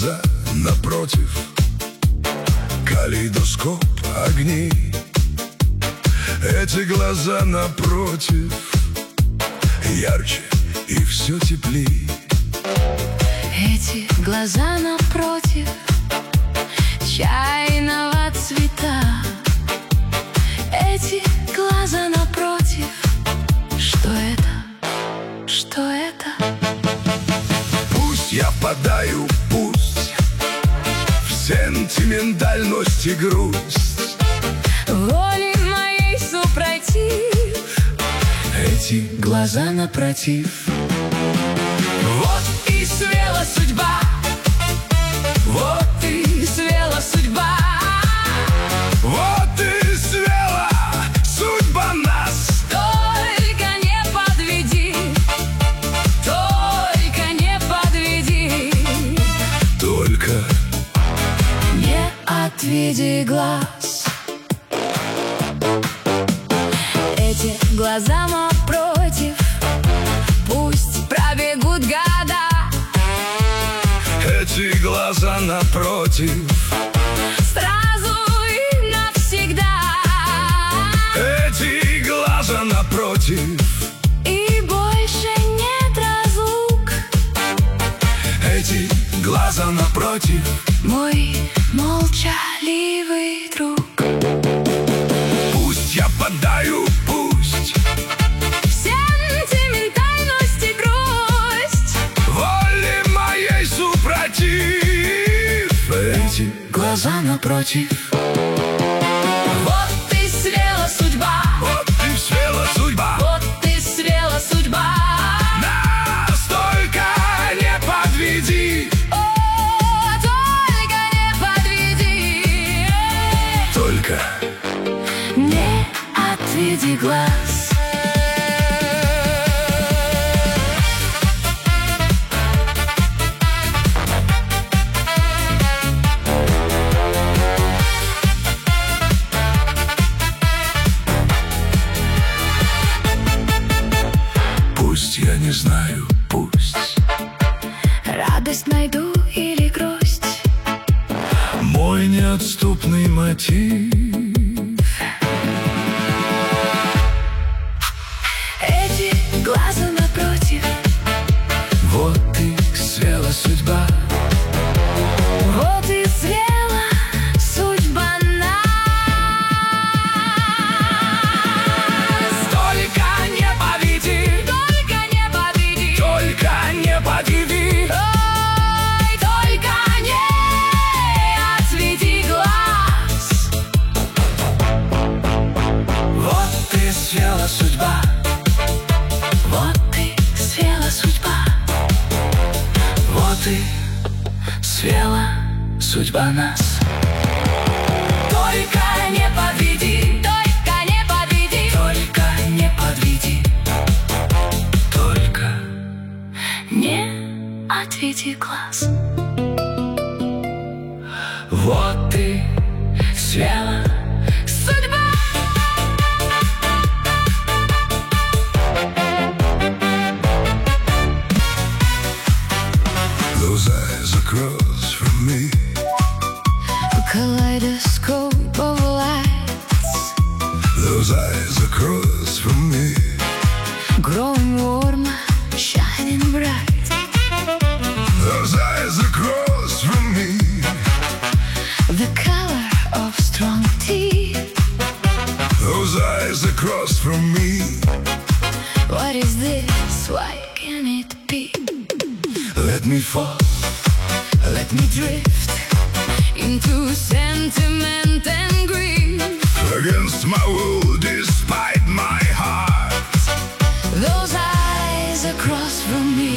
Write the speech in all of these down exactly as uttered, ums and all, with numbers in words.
глаза напротив, калейдоскоп огней. Эти глаза напротив ярче и все теплей. Эти глаза напротив чайного цвета. Эти глаза напротив. Что это? Что это? Пусть я впадаю, пусть в сентиментальность и грусть, воли моей супротив. эти глаза напротив. Вот и свела судьба, вот и свела судьба, вот и свела судьба нас. Только не подведи, только не подведи, Только не отведи глаз. Эти глаза напротив, пусть пробегут года. эти глаза напротив, Сразу и навсегда. эти глаза напротив, И больше нет разлук. эти глаза напротив. Мой молчаливый друг. Пусть я падаю, пусть В сентиментальность и грусть, воле моей супротив, эти глаза напротив. вот и свела судьба, Вот и свела судьба, вот и свела судьба. нас только не подведи, О, только не подведи, только не отведи глаз. пусть я не знаю, пусть Радость найду или грусть, мой неотступный мотив. эти глаза напротив. Вот и свела судьба, Вот и свела судьба нас. только не подведи, Только не подведи, только не подведи, ой, только не отведи глаз. вот и свела судьба, Вот и свела судьба, вот и свела судьба нас. только не подведи, только не подведи, Только не подведи, только не отведи глаз. вот и свела Судьба. those eyes across from me. A kaleidoscope of lights, Those eyes across from me. growing warm, shining bright. Those eyes across from me. The color of strong tea. Those eyes across from me. What is this? Why can it be? Let me fall, Let me drift into sentiment and grief. against my will, despite my heart. Those eyes across from me.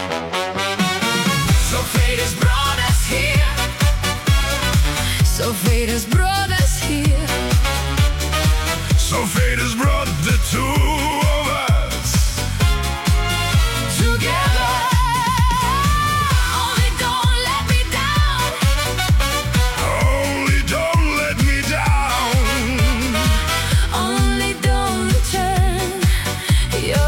So fate has brought us here. So fate has brought us here. So fate has brought the two of us Together. Only don't let me down. Only don't let me down. Only don't turn your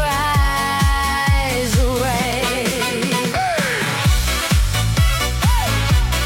eyes away. Hey!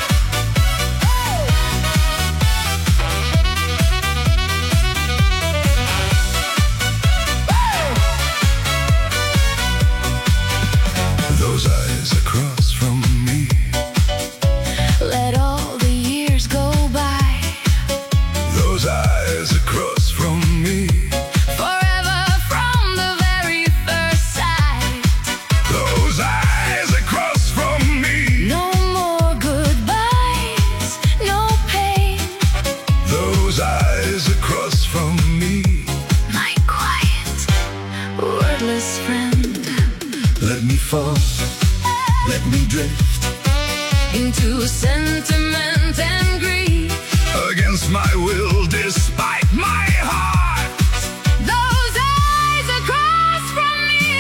to sentiment and greed. Against my will, despite my heart. Those eyes across from me.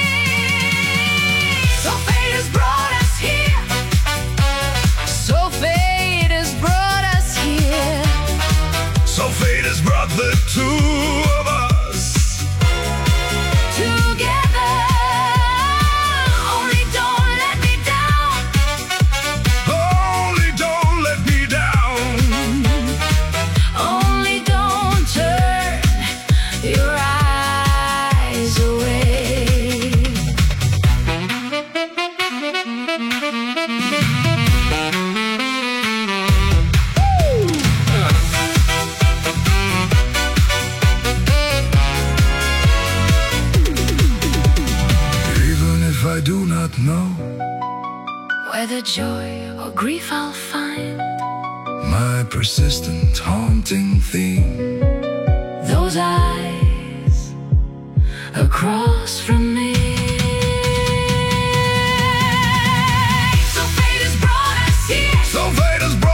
So fate has brought us here. So fate has brought us here. So fate has brought the two of us together. Only don't let me down. Only don't let me down. Only don't turn your eyes away. Even if I do not know Whether joy or grief I'll find, my persistent haunting theme. those eyes across from me. So fate has brought us here. So fate has brought